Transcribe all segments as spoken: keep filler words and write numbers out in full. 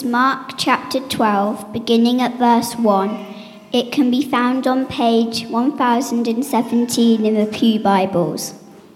Mark chapter twelve, beginning at verse one. It can be found on page one thousand seventeen in the Pew Bibles.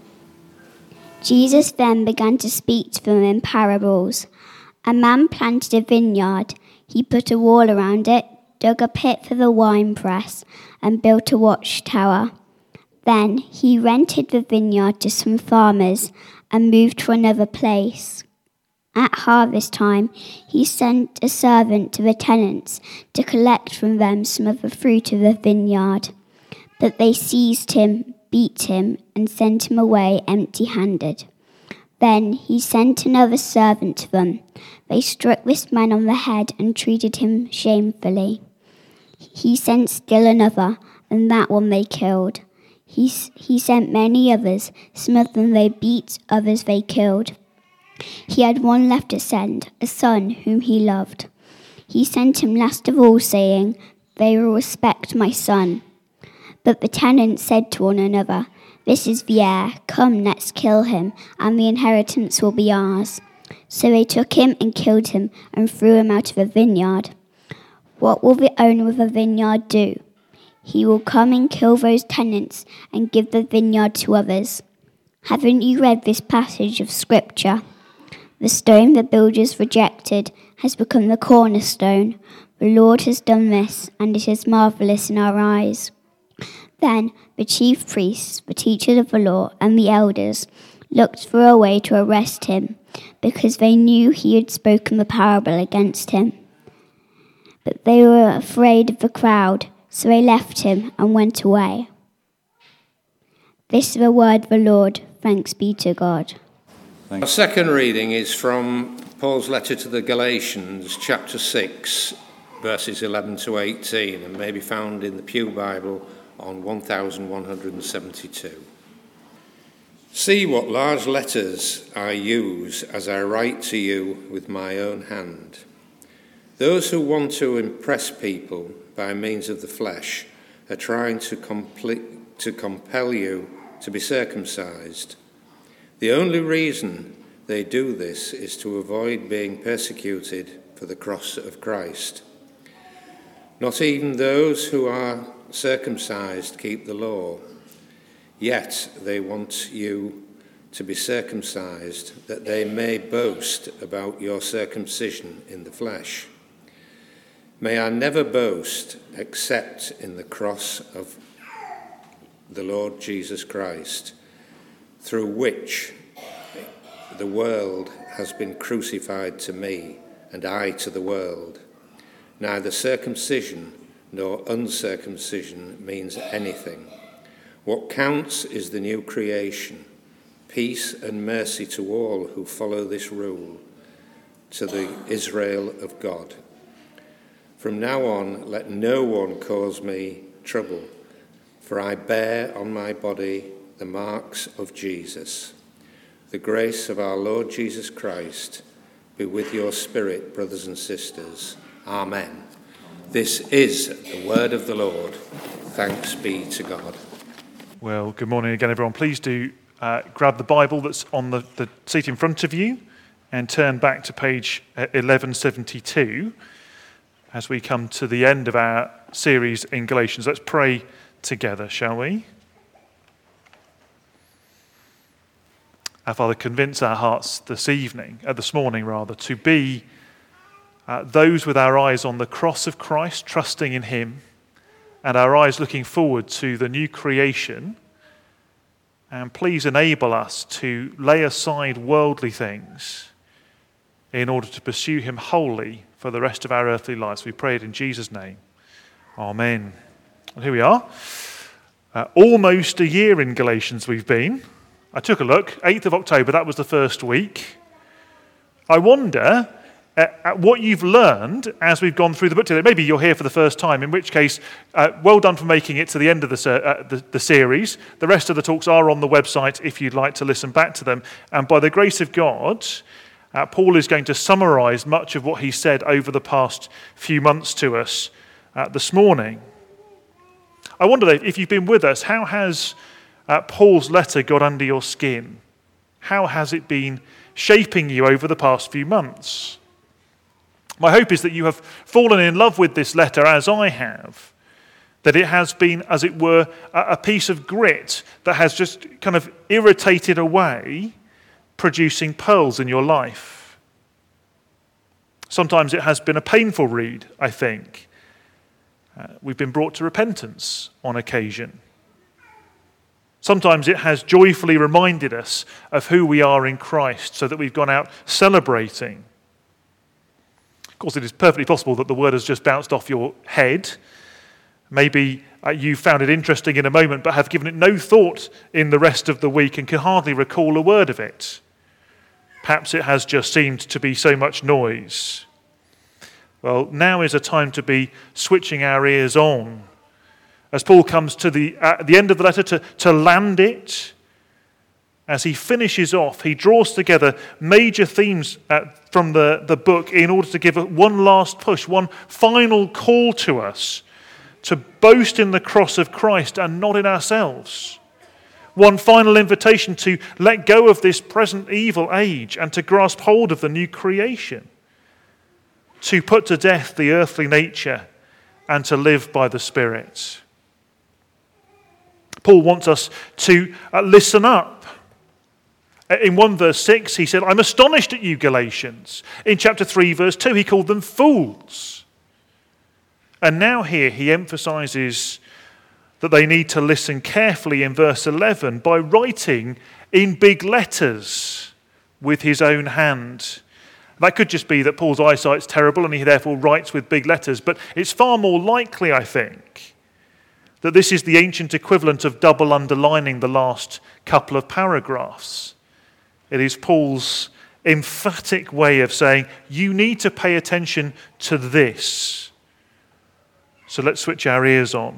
Jesus then began to speak to them in parables. A man planted a vineyard. He put a wall around it, dug a pit for the winepress, and built a watchtower. Then he rented the vineyard to some farmers and moved to another place. At harvest time, he sent a servant to the tenants to collect from them some of the fruit of the vineyard. But they seized him, beat him, and sent him away empty-handed. Then he sent another servant to them. They struck this man on the head and treated him shamefully. He sent still another, and that one they killed. He, he sent many others. Some of them they beat, others they killed. He had one left to send, a son whom he loved. He sent him last of all, saying, "They will respect my son." But the tenants said to one another, "This is the heir. Come, let's kill him, and the inheritance will be ours." So they took him and killed him and threw him out of the vineyard. What will the owner of the vineyard do? He will come and kill those tenants and give the vineyard to others. Haven't you read this passage of Scripture? The stone the builders rejected has become the cornerstone. The Lord has done this, and it is marvelous in our eyes. Then the chief priests, the teachers of the law, and the elders looked for a way to arrest him, because they knew he had spoken the parable against him. But they were afraid of the crowd, so they left him and went away. This is the word of the Lord. Thanks be to God. Our second reading is from Paul's letter to the Galatians, chapter six, verses eleven to eighteen, and may be found in the Pew Bible on one thousand one hundred seventy-two. See what large letters I use as I write to you with my own hand. Those who want to impress people by means of the flesh are trying to, complete, to compel you to be circumcised. The only reason they do this is to avoid being persecuted for the cross of Christ. Not even those who are circumcised keep the law, yet they want you to be circumcised, that they may boast about your circumcision in the flesh. May I never boast except in the cross of the Lord Jesus Christ, through which the world has been crucified to me, and I to the world. Neither circumcision nor uncircumcision means anything. What counts is the new creation, peace and mercy to all who follow this rule, to the Israel of God. From now on, let no one cause me trouble, for I bear on my body the marks of Jesus. The grace of our Lord Jesus Christ be with your spirit, brothers and sisters. Amen. This is the word of the Lord. Thanks be to God. Well, good morning again, everyone. Please do uh, grab the Bible that's on the, the seat in front of you and turn back to page eleven seventy-two as we come to the end of our series in Galatians. Let's pray together, shall we? Our Father, convince our hearts this evening, uh, this morning rather, to be uh, those with our eyes on the cross of Christ, trusting in him, and our eyes looking forward to the new creation. And please enable us to lay aside worldly things in order to pursue him wholly for the rest of our earthly lives. We pray it in Jesus' name. Amen. And here we are. Uh, almost a year in Galatians we've been. I took a look, eighth of October, that was the first week. I wonder at, at what you've learned as we've gone through the book today. Maybe you're here for the first time, in which case, uh, well done for making it to the end of the, uh, the, the series. The rest of the talks are on the website if you'd like to listen back to them. And by the grace of God, uh, Paul is going to summarise much of what he said over the past few months to us uh, this morning. I wonder if you've been with us, how has Uh, Paul's letter got under your skin? How has it been shaping you over the past few months? My hope is that you have fallen in love with this letter as I have, that it has been, as it were, a piece of grit that has just kind of irritated away, producing pearls in your life. Sometimes it has been a painful read, I think. Uh, we've been brought to repentance on occasion. Sometimes it has joyfully reminded us of who we are in Christ so that we've gone out celebrating. Of course, it is perfectly possible that the word has just bounced off your head. Maybe uh, you found it interesting in a moment but have given it no thought in the rest of the week and can hardly recall a word of it. Perhaps it has just seemed to be so much noise. Well, now is a time to be switching our ears on. As Paul comes to the, uh, the end of the letter to, to land it, as he finishes off, he draws together major themes uh, from the, the book in order to give one last push, one final call to us to boast in the cross of Christ and not in ourselves. One final invitation to let go of this present evil age and to grasp hold of the new creation. To put to death the earthly nature and to live by the Spirit. Paul wants us to uh, listen up. In one verse six, he said, I'm astonished at you, Galatians. In chapter three, verse two, he called them fools. And now here he emphasizes that they need to listen carefully in verse eleven by writing in big letters with his own hand. That could just be that Paul's eyesight's terrible and he therefore writes with big letters, but it's far more likely, I think, that this is the ancient equivalent of double underlining the last couple of paragraphs. It is Paul's emphatic way of saying, you need to pay attention to this. So let's switch our ears on.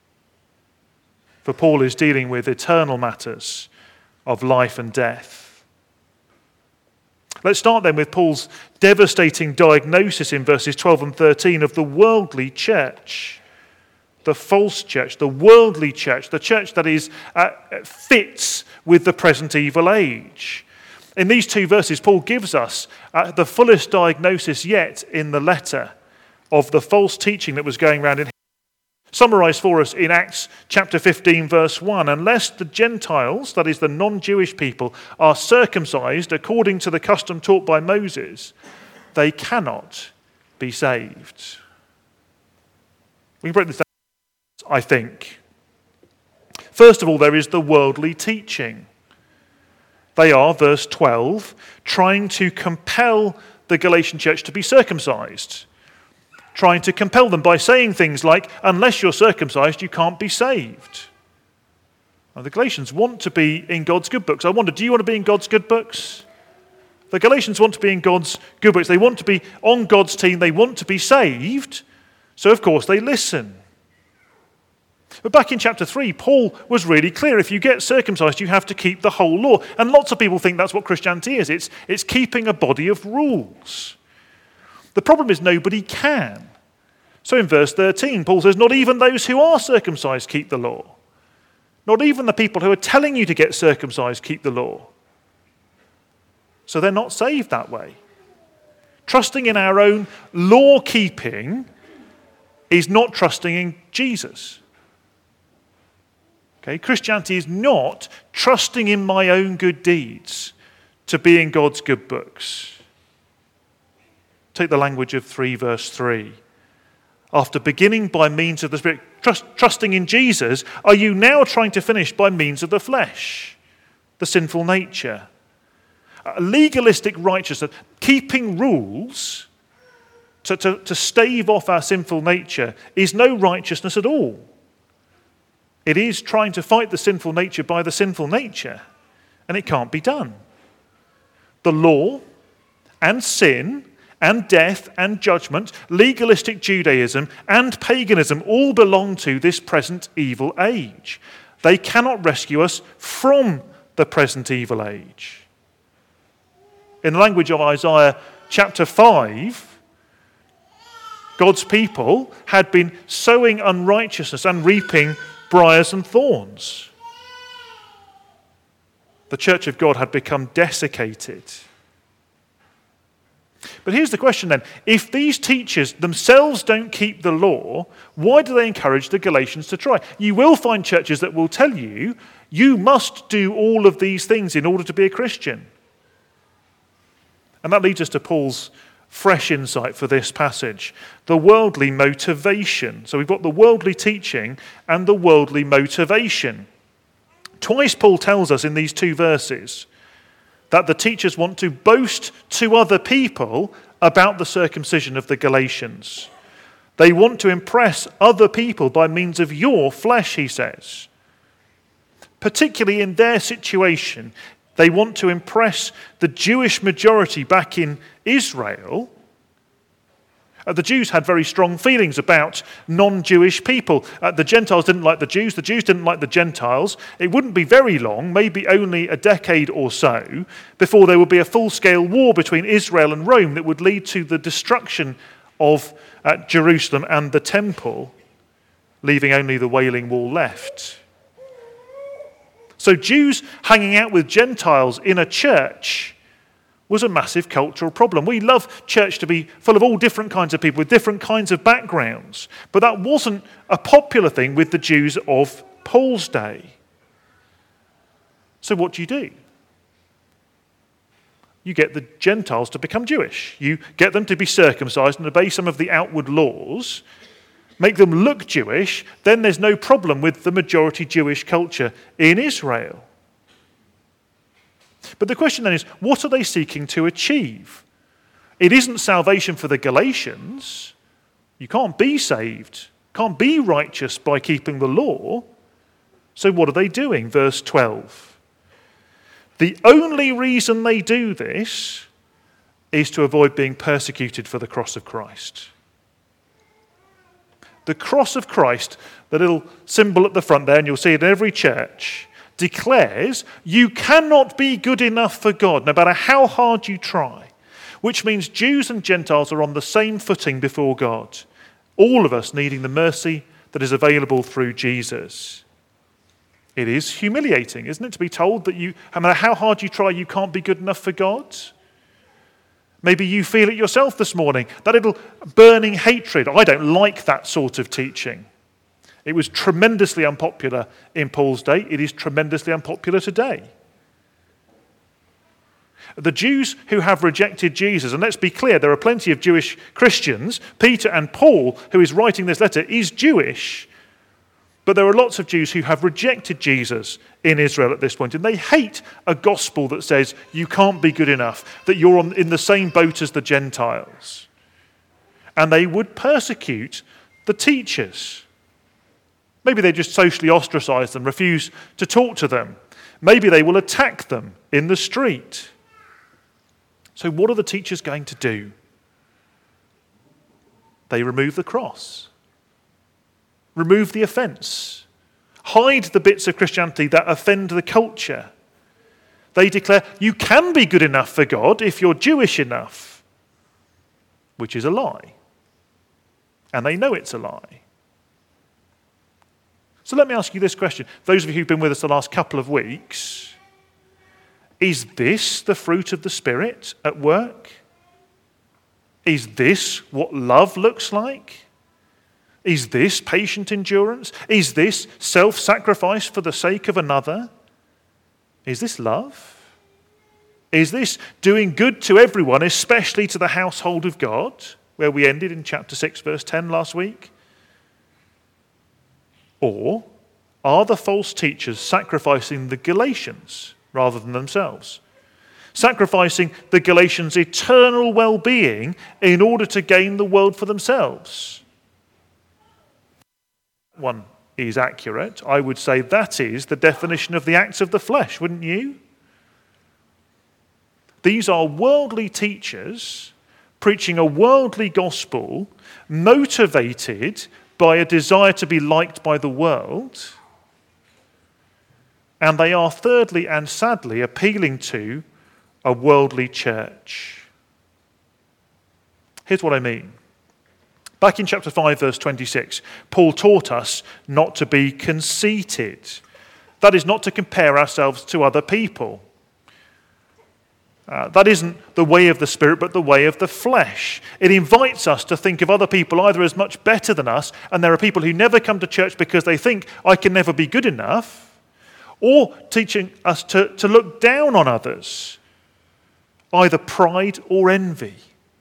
For Paul is dealing with eternal matters of life and death. Let's start then with Paul's devastating diagnosis in verses twelve and thirteen of the worldly church, the false church, the worldly church, the church that is uh, fits with the present evil age. In these two verses, Paul gives us uh, the fullest diagnosis yet in the letter of the false teaching that was going around in summarized for us in Acts chapter fifteen, verse one. Unless the Gentiles, that is the non-Jewish people, are circumcised according to the custom taught by Moses, they cannot be saved. We can break this down, I think. First of all, there is the worldly teaching. They are, verse twelve, trying to compel the Galatian church to be circumcised. Trying to compel them by saying things like, unless you're circumcised, you can't be saved. Now, the Galatians want to be in God's good books. I wonder, do you want to be in God's good books? The Galatians want to be in God's good books. They want to be on God's team. They want to be saved. So, of course, they listen. But back in chapter three, Paul was really clear. If you get circumcised, you have to keep the whole law. And lots of people think that's what Christianity is. It's, it's keeping a body of rules. The problem is nobody can. So in verse thirteen, Paul says, not even those who are circumcised keep the law. Not even the people who are telling you to get circumcised keep the law. So they're not saved that way. Trusting in our own law-keeping is not trusting in Jesus. Okay, Christianity is not trusting in my own good deeds to be in God's good books. Take the language of three verse three. After beginning by means of the Spirit, trust, trusting in Jesus, are you now trying to finish by means of the flesh, the sinful nature? A legalistic righteousness, keeping rules to, to, to stave off our sinful nature is no righteousness at all. It is trying to fight the sinful nature by the sinful nature, and it can't be done. The law and sin and death and judgment, legalistic Judaism and paganism all belong to this present evil age. They cannot rescue us from the present evil age. In the language of Isaiah chapter five, God's people had been sowing unrighteousness and reaping briars and thorns. The church of God had become desiccated. But here's the question then. If these teachers themselves don't keep the law, why do they encourage the Galatians to try? You will find churches that will tell you, you must do all of these things in order to be a Christian. And that leads us to Paul's fresh insight for this passage, the worldly motivation. So we've got the worldly teaching and the worldly motivation. Twice Paul tells us in these two verses that the teachers want to boast to other people about the circumcision of the Galatians. They want to impress other people by means of your flesh, he says. Particularly in their situation, they want to impress the Jewish majority back in Israel. Uh, the Jews had very strong feelings about non-Jewish people. Uh, the Gentiles didn't like the Jews. The Jews didn't like the Gentiles. It wouldn't be very long, maybe only a decade or so, before there would be a full-scale war between Israel and Rome that would lead to the destruction of uh, Jerusalem and the temple, leaving only the Wailing Wall left. So Jews hanging out with Gentiles in a church was a massive cultural problem. We love church to be full of all different kinds of people with different kinds of backgrounds, but that wasn't a popular thing with the Jews of Paul's day. So what do you do? You get the Gentiles to become Jewish. You get them to be circumcised and obey some of the outward laws, make them look Jewish, then there's no problem with the majority Jewish culture in Israel. But the question then is, what are they seeking to achieve? It isn't salvation for the Galatians. You can't be saved, can't be righteous by keeping the law. So what are they doing? Verse twelve. The only reason they do this is to avoid being persecuted for the cross of Christ. The cross of Christ, the little symbol at the front there, and you'll see it in every church, declares you cannot be good enough for God, no matter how hard you try, which means Jews and Gentiles are on the same footing before God, all of us needing the mercy that is available through Jesus. It is humiliating, isn't it, to be told that you, no matter how hard you try, you can't be good enough for God? Maybe you feel it yourself this morning, that little burning hatred. I don't like that sort of teaching. It was tremendously unpopular in Paul's day. It is tremendously unpopular today. The Jews who have rejected Jesus, and let's be clear, there are plenty of Jewish Christians. Peter and Paul, who is writing this letter, is Jewish. But there are lots of Jews who have rejected Jesus in Israel at this point, and they hate a gospel that says you can't be good enough, that you're on, in the same boat as the Gentiles. And they would persecute the teachers. Maybe they just socially ostracize them, refuse to talk to them. Maybe they will attack them in the street. So what are the teachers going to do? They remove the cross. Remove the offence. Hide the bits of Christianity that offend the culture. They declare you can be good enough for God if you're Jewish enough, which is a lie. And they know it's a lie. So let me ask you this question. Those of you who've been with us the last couple of weeks, is this the fruit of the Spirit at work? Is this what love looks like? Is this patient endurance? Is this self-sacrifice for the sake of another? Is this love? Is this doing good to everyone, especially to the household of God, where we ended in chapter six, verse ten last week? Or are the false teachers sacrificing the Galatians rather than themselves? Sacrificing the Galatians' eternal well-being in order to gain the world for themselves? One is accurate. I would say that is the definition of the acts of the flesh, wouldn't you? These are worldly teachers preaching a worldly gospel, motivated by a desire to be liked by the world. And they are thirdly and sadly appealing to a worldly church. Here's what I mean. Back in chapter five, verse twenty-six, Paul taught us not to be conceited. That is, not to compare ourselves to other people. Uh, that isn't the way of the Spirit, but the way of the flesh. It invites us to think of other people either as much better than us, and there are people who never come to church because they think, I can never be good enough, or teaching us to, to look down on others, either pride or envy.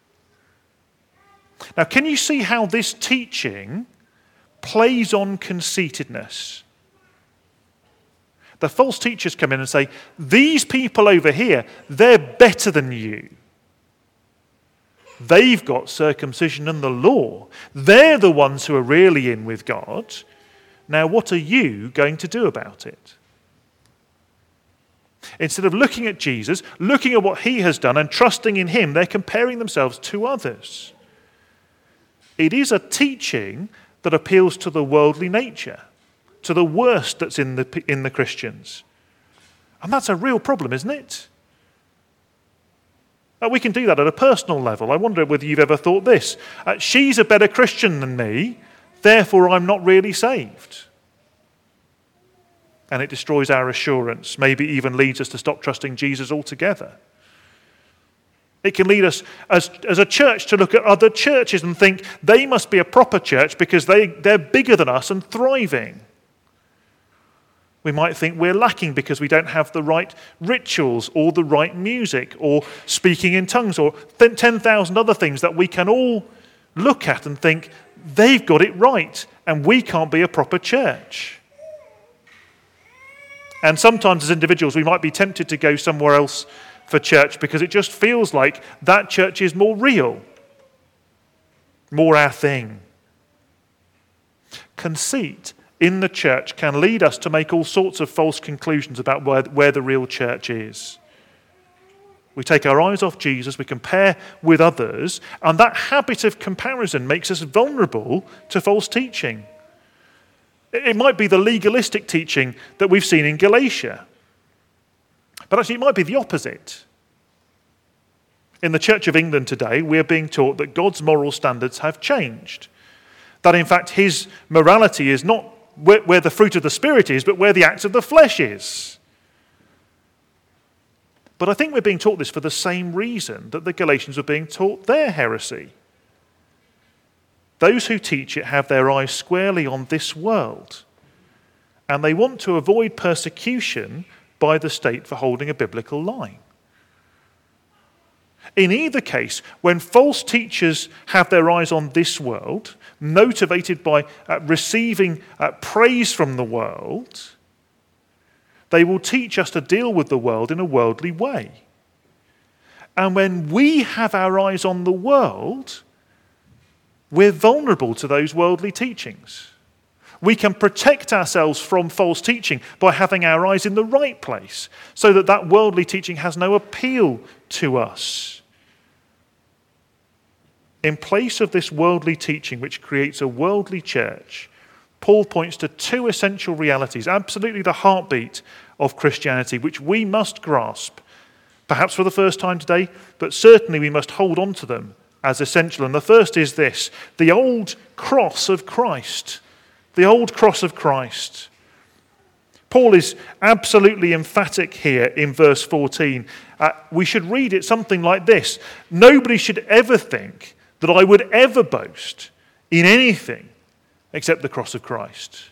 Now, can you see how this teaching plays on conceitedness? The false teachers come in and say, these people over here, they're better than you. They've got circumcision and the law. They're the ones who are really in with God. Now, what are you going to do about it? Instead of looking at Jesus, looking at what he has done and trusting in him, they're comparing themselves to others. It is a teaching that appeals to the worldly nature, to the worst that's in the in the Christians. And that's a real problem, isn't it? Uh, we can do that at a personal level. I wonder whether you've ever thought this. Uh, she's a better Christian than me, therefore I'm not really saved. And it destroys our assurance, maybe even leads us to stop trusting Jesus altogether. It can lead us as, as a church to look at other churches and think they must be a proper church because they, they're bigger than us and thriving. We might think we're lacking because we don't have the right rituals or the right music or speaking in tongues or ten thousand other things that we can all look at and think they've got it right and we can't be a proper church. And sometimes as individuals we might be tempted to go somewhere else for church because it just feels like that church is more real, more our thing. Conceit in the church can lead us to make all sorts of false conclusions about where, where the real church is. We take our eyes off Jesus, we compare with others, and that habit of comparison makes us vulnerable to false teaching. It might be the legalistic teaching that we've seen in Galatia. But actually, it might be the opposite. In the Church of England today, we are being taught that God's moral standards have changed. That, in fact, his morality is not where, where the fruit of the Spirit is, but where the acts of the flesh is. But I think we're being taught this for the same reason that the Galatians were being taught their heresy. Those who teach it have their eyes squarely on this world, and they want to avoid persecution by the state for holding a biblical line. In either case, when false teachers have their eyes on this world, motivated by uh, receiving uh, praise from the world, they will teach us to deal with the world in a worldly way. And when we have our eyes on the world, we're vulnerable to those worldly teachings. We can protect ourselves from false teaching by having our eyes in the right place so that that worldly teaching has no appeal to us. In place of this worldly teaching which creates a worldly church, Paul points to two essential realities, absolutely the heartbeat of Christianity, which we must grasp, perhaps for the first time today, but certainly we must hold on to them as essential. And the first is this: the old cross of Christ. The old cross of Christ. Paul is absolutely emphatic here in verse fourteen. Uh, we should read it something like this: nobody should ever think that I would ever boast in anything except the cross of Christ.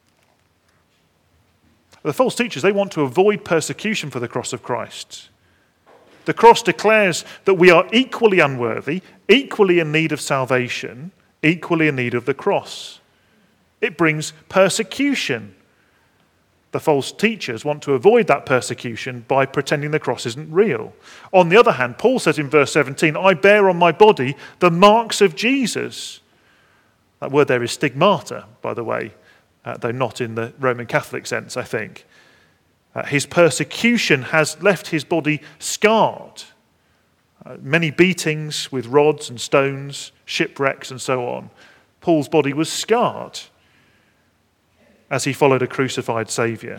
The false teachers, they want to avoid persecution for the cross of Christ. The cross declares that we are equally unworthy, equally in need of salvation, equally in need of the cross. It brings persecution. The false teachers want to avoid that persecution by pretending the cross isn't real. On the other hand, Paul says in verse seventeen, I bear on my body the marks of Jesus. That word there is stigmata, by the way, uh, though not in the Roman Catholic sense, I think. Uh, his persecution has left his body scarred. Uh, many beatings with rods and stones, shipwrecks and so on. Paul's body was scarred as he followed a crucified Saviour.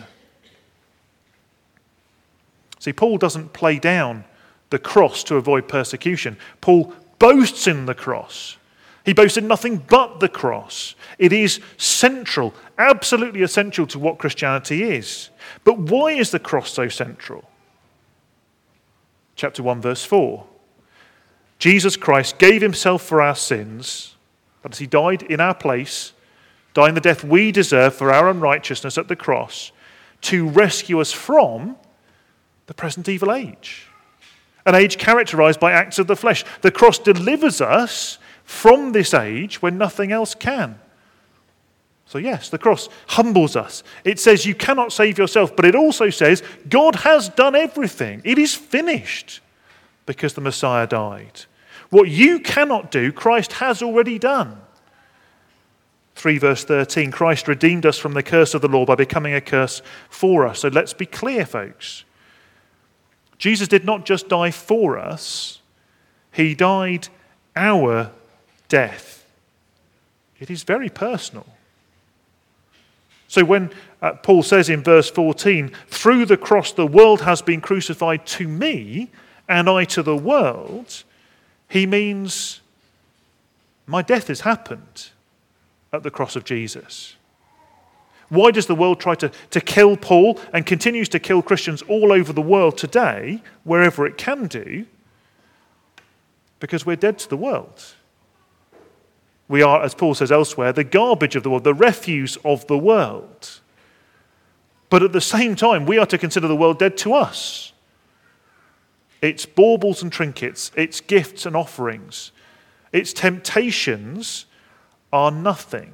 See, Paul doesn't play down the cross to avoid persecution. Paul boasts in the cross. He boasts in nothing but the cross. It is central, absolutely essential to what Christianity is. But why is the cross so central? chapter one, verse four. Jesus Christ gave himself for our sins, that is, he died in our place, dying the death we deserve for our unrighteousness at the cross, to rescue us from the present evil age. An age characterized by acts of the flesh. The cross delivers us from this age when nothing else can. So yes, the cross humbles us. It says you cannot save yourself, but it also says God has done everything. It is finished because the Messiah died. What you cannot do, Christ has already done. three verse thirteen, Christ redeemed us from the curse of the law by becoming a curse for us. So let's be clear, folks. Jesus did not just die for us, he died our death. It is very personal. So when uh, Paul says in verse fourteen, through the cross the world has been crucified to me and I to the world, he means my death has happened at the cross of Jesus. Why does the world try to, to kill Paul and continues to kill Christians all over the world today, wherever it can do? Because we're dead to the world. We are, as Paul says elsewhere, the garbage of the world, the refuse of the world. But at the same time, we are to consider the world dead to us. Its baubles and trinkets, its gifts and offerings, its temptations are nothing.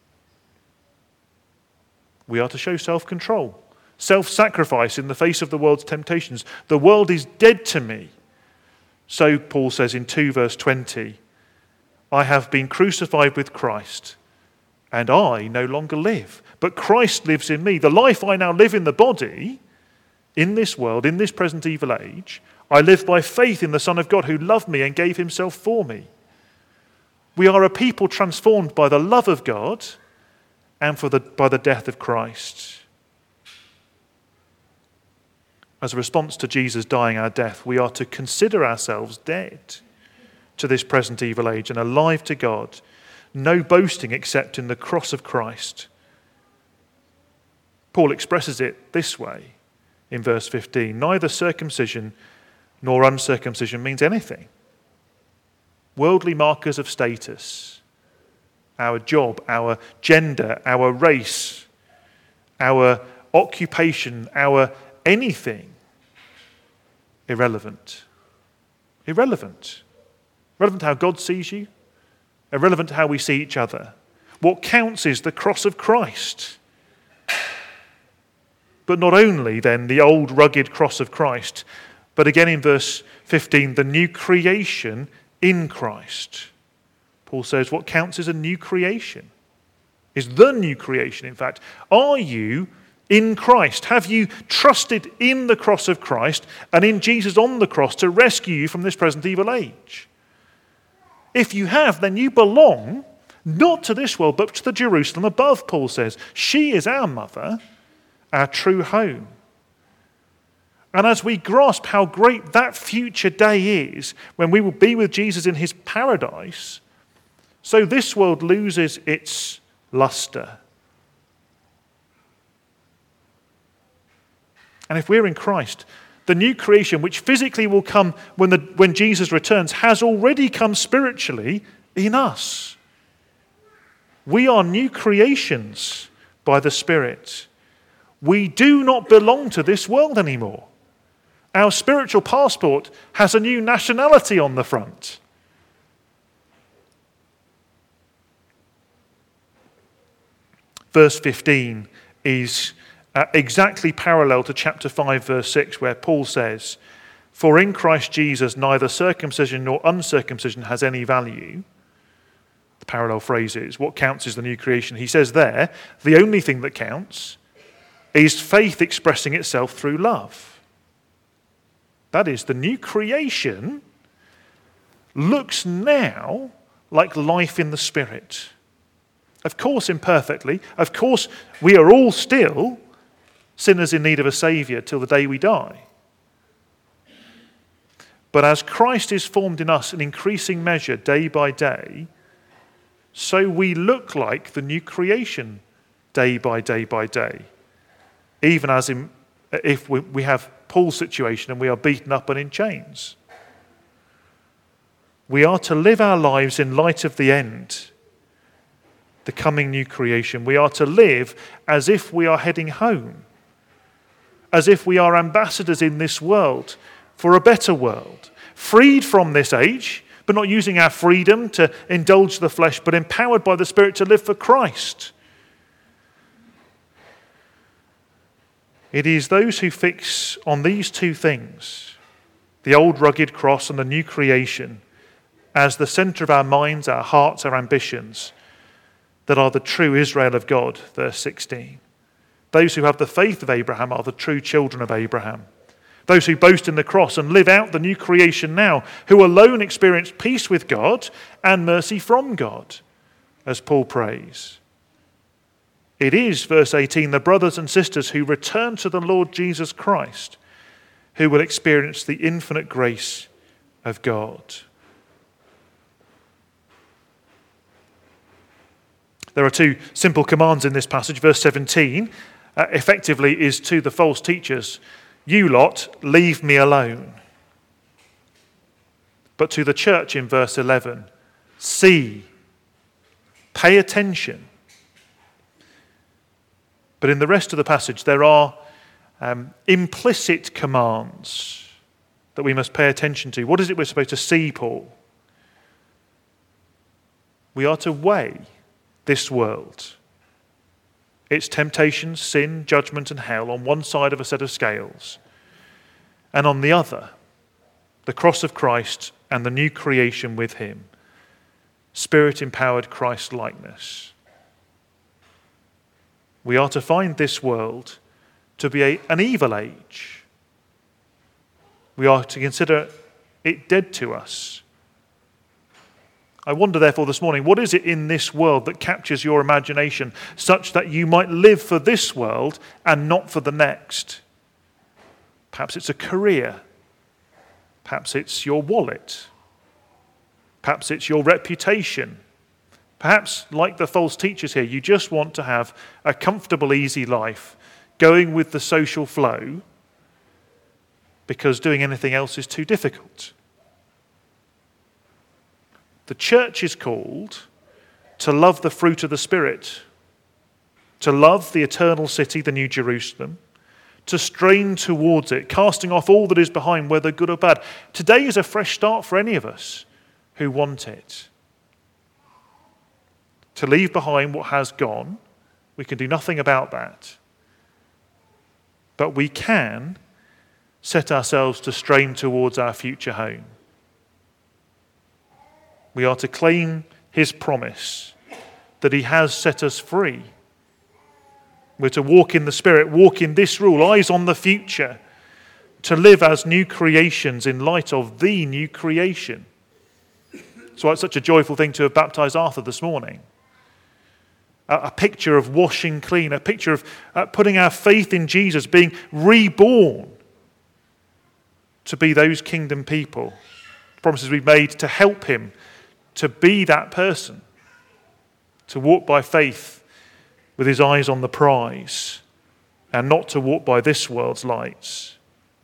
We are to show self-control, self-sacrifice in the face of the world's temptations. The world is dead to me. So Paul says in two verse twenty, I have been crucified with Christ, and I no longer live, but Christ lives in me. The life I now live in the body, in this world, in this present evil age, I live by faith in the Son of God who loved me and gave himself for me. We are a people transformed by the love of God and for the, by the death of Christ. As a response to Jesus dying our death, we are to consider ourselves dead to this present evil age and alive to God, no boasting except in the cross of Christ. Paul expresses it this way in verse fifteen, neither circumcision nor uncircumcision means anything. Worldly markers of status, our job, our gender, our race, our occupation, our anything, irrelevant. Irrelevant. Irrelevant to how God sees you, irrelevant to how we see each other. What counts is the cross of Christ. But not only then the old rugged cross of Christ, but again in verse fifteen, the new creation in Christ. Paul says what counts is a new creation, is the new creation, in fact. Are you in Christ? Have you trusted in the cross of Christ and in Jesus on the cross to rescue you from this present evil age? If you have, then you belong not to this world, but to the Jerusalem above, Paul says. She is our mother, our true home. And as we grasp how great that future day is, when we will be with Jesus in his paradise, so this world loses its luster. And if we're in Christ, the new creation, which physically will come when, the, when Jesus returns, has already come spiritually in us. We are new creations by the Spirit. We do not belong to this world anymore. Our spiritual passport has a new nationality on the front. Verse fifteen is uh, exactly parallel to chapter five, verse six, where Paul says, for in Christ Jesus neither circumcision nor uncircumcision has any value. The parallel phrase is, what counts is the new creation. He says there, the only thing that counts is faith expressing itself through love. That is, the new creation looks now like life in the Spirit. Of course, imperfectly. Of course, we are all still sinners in need of a Saviour till the day we die. But as Christ is formed in us in increasing measure day by day, so we look like the new creation day by day by day. Even as in, if we, we have Paul's situation and we are beaten up and in chains. We are to live our lives in light of the end, the coming new creation. We are to live as if we are heading home, as if we are ambassadors in this world for a better world, freed from this age, but not using our freedom to indulge the flesh, but empowered by the Spirit to live for Christ. It is those who fix on these two things, the old rugged cross and the new creation, as the centre of our minds, our hearts, our ambitions, that are the true Israel of God, verse sixteen. Those who have the faith of Abraham are the true children of Abraham. Those who boast in the cross and live out the new creation now, who alone experience peace with God and mercy from God, as Paul prays. It is, verse eighteen, the brothers and sisters who return to the Lord Jesus Christ who will experience the infinite grace of God. There are two simple commands in this passage. Verse seventeen uh, effectively is to the false teachers, you lot, leave me alone. But to the church in verse eleven, see, pay attention. But in the rest of the passage, there are um, implicit commands that we must pay attention to. What is it we're supposed to see, Paul? We are to weigh this world, its temptations, sin, judgment, and hell on one side of a set of scales, and on the other, the cross of Christ and the new creation with him, Spirit-empowered Christ-likeness. We are to find this world to be a, an evil age. We are to consider it dead to us. I wonder, therefore, this morning, what is it in this world that captures your imagination such that you might live for this world and not for the next? Perhaps it's a career. Perhaps it's your wallet. Perhaps it's your reputation. Perhaps, like the false teachers here, you just want to have a comfortable, easy life, going with the social flow, because doing anything else is too difficult. The church is called to love the fruit of the Spirit, to love the eternal city, the New Jerusalem, to strain towards it, casting off all that is behind, whether good or bad. Today is a fresh start for any of us who want it. To leave behind what has gone, we can do nothing about that. But we can set ourselves to strain towards our future home. We are to claim his promise that he has set us free. We're to walk in the Spirit, walk in this rule, eyes on the future, to live as new creations in light of the new creation. That's why it's such a joyful thing to have baptized Arthur this morning. A, a picture of washing clean, a picture of uh, putting our faith in Jesus, being reborn to be those kingdom people. Promises we've made to help him to be that person, to walk by faith with his eyes on the prize and not to walk by this world's lights.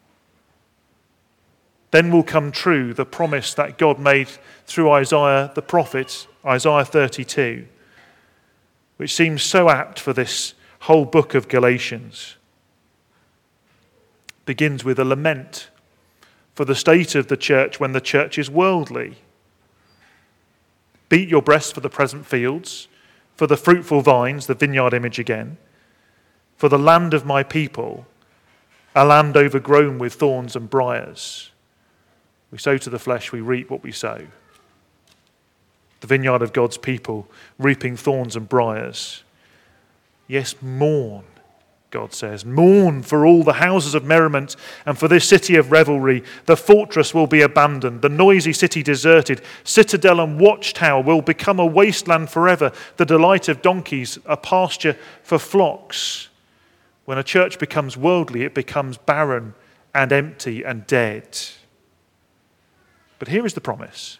Then will come true the promise that God made through Isaiah the prophet, Isaiah thirty-two, which seems so apt for this whole book of Galatians. It begins with a lament for the state of the church when the church is worldly. Beat your breast for the present fields, for the fruitful vines, the vineyard image again, for the land of my people, a land overgrown with thorns and briars. We sow to the flesh, we reap what we sow. The vineyard of God's people, reaping thorns and briars. Yes, mourn, God says. Mourn for all the houses of merriment and for this city of revelry. The fortress will be abandoned, the noisy city deserted. Citadel and watchtower will become a wasteland forever, the delight of donkeys, a pasture for flocks. When a church becomes worldly, it becomes barren and empty and dead. But here is the promise.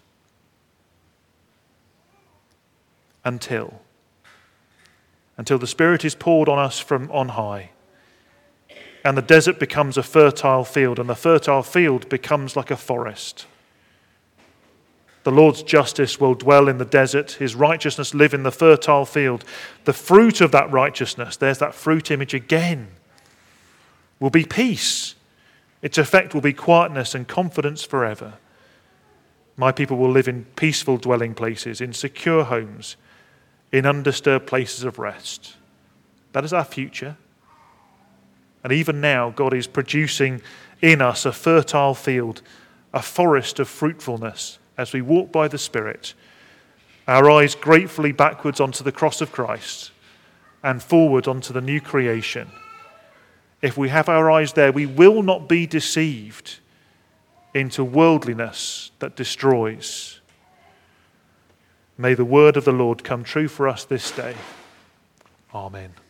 Until, until the Spirit is poured on us from on high, and the desert becomes a fertile field, and the fertile field becomes like a forest. The Lord's justice will dwell in the desert, his righteousness live in the fertile field. The fruit of that righteousness, there's that fruit image again, will be peace. Its effect will be quietness and confidence forever. My people will live in peaceful dwelling places, in secure homes, in undisturbed places of rest. That is our future. And even now, God is producing in us a fertile field, a forest of fruitfulness as we walk by the Spirit, our eyes gratefully backwards onto the cross of Christ and forward onto the new creation. If we have our eyes there, we will not be deceived into worldliness that destroys. May the word of the Lord come true for us this day. Amen.